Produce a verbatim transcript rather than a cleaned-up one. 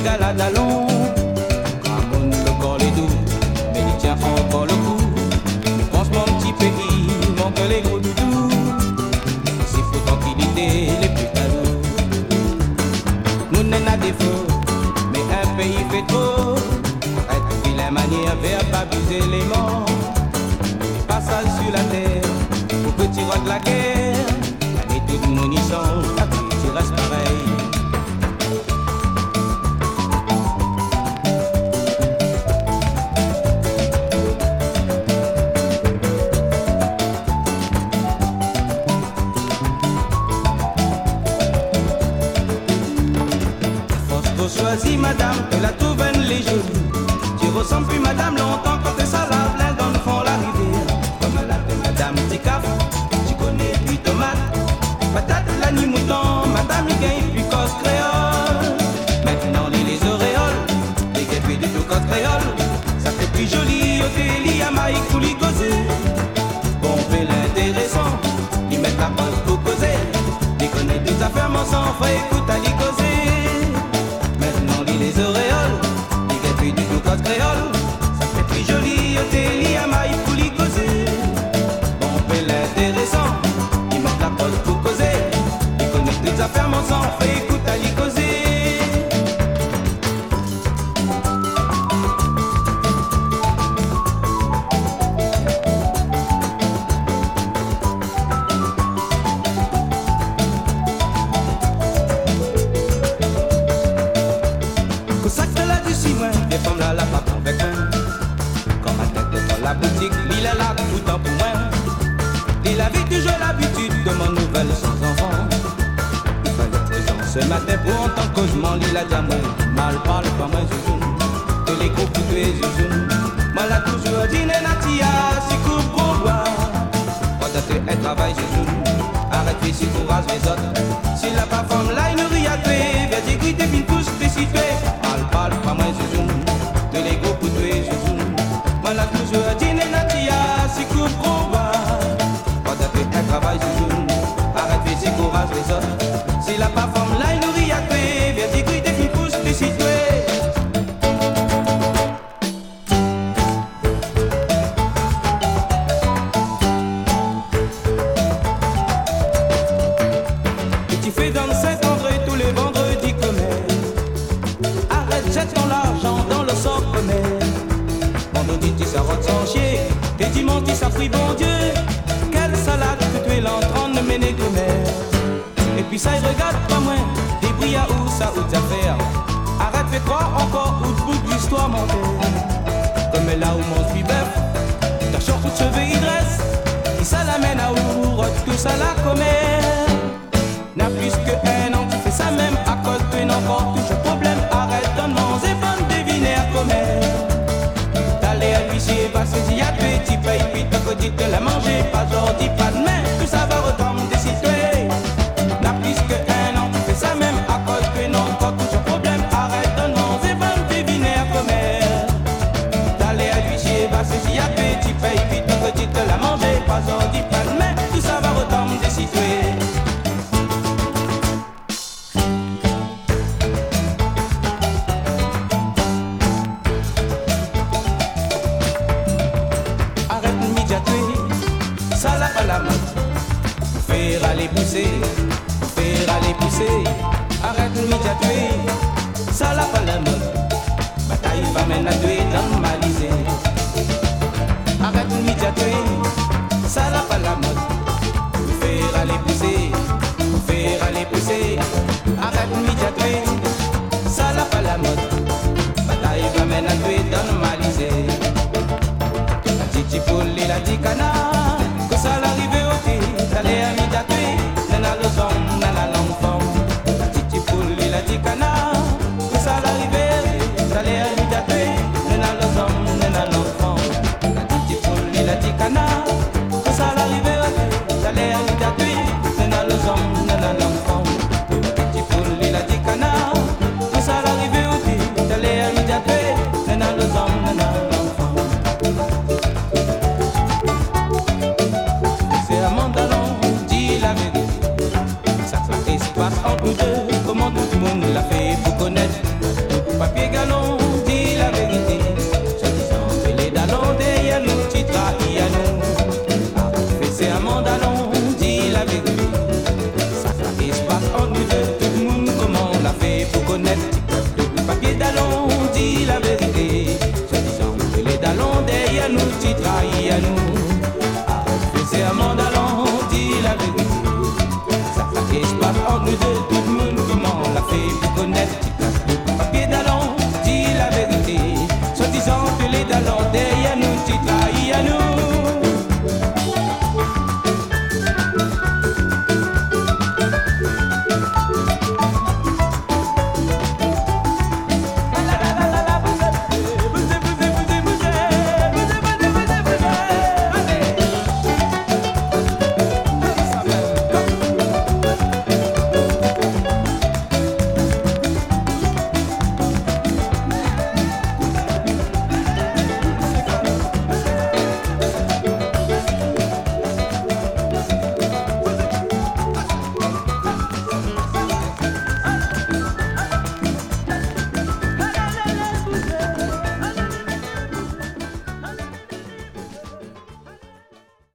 régalade à long. Ramon le corps les doux, mais il tient encore le coup. Je pense mon petit pays, manque les gros doudous. S'il faut tranquillité, les plus talous. Nous n'en a défaut, mais un pays fait trop. Arrête de la manière, vers pas abuser les morts. Passage sur la terre, au petit roi de la guerre. Allez, tout le monde y songe, après tu restes pareil. Choisis madame, que la trouvaine les jolie. Tu ressembles plus madame longtemps quand t'es ça la plein dans le fond la rivière. Comme elle appelle madame Ticaf, tu connais puis tomate. Patate, la ni mouton, madame il gagne puis cause créole. Maintenant lis les auréoles, les guépés du tout cause créole. Ça fait plus joli au téli à maïk ou l'y causer. Bon fait l'intéressant, ils mettent la pause pour causer. Ils connaissent des affaires, mon sang, faut écoute à l'y causer. Les auréoles, les gâteaux du tout code créole. Ça fait plus joli au téli à maïf pour l'y causer. Bon, fait l'intéressant, ils mettent la pause pour causer. Ils connaissent toutes affaires, mon sang, fait écoute à l'y causer. Les femmes là, la pape avec moi. Quand ma tête est dans la boutique, l'île est là tout le temps pour moi. Il avait toujours l'habitude de mon nouvelle sans enfant. Il fallait présent ce matin pour entendre que je m'en lis la diamant. Mal parle pas moi, Zouzoun. Que les groupes tous les Zouzoun. Moi là toujours dit Natia, si coupe pour boire. Quand tu es travail, Zouzoun. Arrête de si courage les autres. Si la pas femme là, il nous rit à tuer. Viens t'écrire tes films tous tes situés. Mal parle pas moi, Zouzoun. De l'ego pour tuer Zouzoun. Moi là toujours dit Natia, si coupe pour boire. Quand tu fais un travail Zouzoun. Arrête de si courage les autres. Si la pas femme là, il nous rit à tuer. Viens t'écrire tes films tous tes situés. Et dimanche tu s'appris bon Dieu. Quelle salade que tu es l'entrant de mener de mer. Et puis ça il regarde pas moins. Des bris à où ça ou t'affaires. Arrête fais croire encore ou de bout de l'histoire mon père. Comme elle là où mon suis bœuf. Ta short tout cheveux il dresse. Et ça l'amène à où tout ça la commère. N'a plus que un an tu fais ça même. À cause que tu n'as encore toujours problème. Arrête de manger bonne deviner à commère. Pas saisi à tuer, tu payes, puis t'as côté de la manger. Pas aujourd'hui, pas demain, tout ça va retomber des situés. N'a plus que un an, tu fais ça même à cause que non, pas toujours problème. Arrête de manger, va me deviner à commère. D'aller à l'huissier, va saisi à tuer, tu payes, puis t'as côté de la manger. Pas aujourd'hui, pas demain, tout ça va retomber des situés. Faire aller pousser, faire aller pousser. Arrête de m'y ça l'a pas la mode. Bataille va mener à tuer dans ma lisée. Arrête de m'y ça l'a pas la mode. Faire aller pousser, faire aller pousser. Arrête de m'y ça l'a pas la mode. Bataille va mener à tuer dans ma lisée. La titi poule et la ticana, que ça l'arrive au thé. D'aller à m'y nana le son, nana l'enfant. La titi poule et la ticana, que ça l'arrive. D'aller à m'y nana le son, nana l'enfant. La titi poule et la ticana, que ça l'arrive. D'aller à m'y nana le son, nana l'enfant. La titi poule et la ticana, que ça l'arrive au thé. D'aller à m'y nana le son, nana l'enfant. C'est un mandalon, dit la vérité. Ça fait histoire entre nous deux. Comment tout le monde l'a fait pour connaître. connaître. Depuis papier d'allons, dit la vérité. Se disant que les dallons derrière nous, tu trahis à nous. Arrête de serment d'allons, dit la vérité. Ça fait espace entre nous deux, tout le monde comment on l'a fait pour connaître.